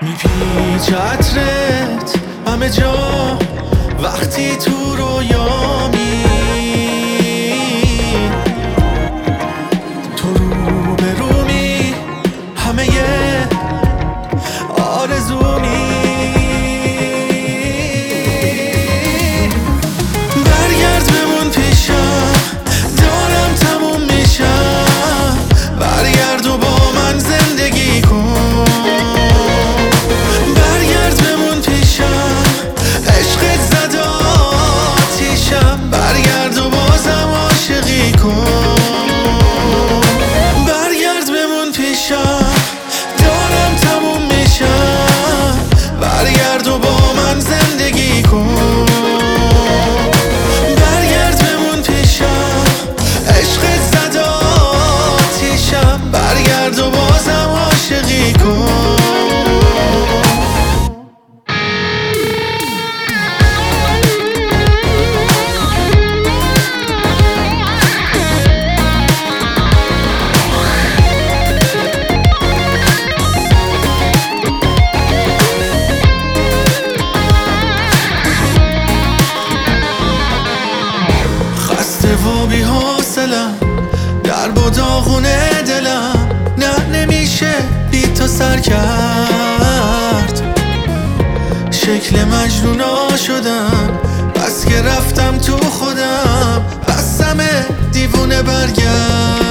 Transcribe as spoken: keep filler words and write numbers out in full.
میپیچ عطرت همه جا وقتی تو رویامی، تو رو به رومی همه آرزومی. برگرد بمون پیشم، دارم تموم میشم. برگرد و با من زندگی کن. برگرد بمون پیشم، عشقت زد آتیشم. برگرد و بازم عاشقی کن. برگرد بمون پیشم، دارم تموم میشم. برگرد و با من زندگی کن. برگرد بمون پیشم، عشقت زد آتیشم. برگرد و بازم عاشقی کن. خسته و بی حوصله‌ام، درب و داغونه دلم. نه نمیشه بی تو سر کرد. شکل مجنونا شدم بس که رفتم تو خودم. بسمه دیوونه برگرد.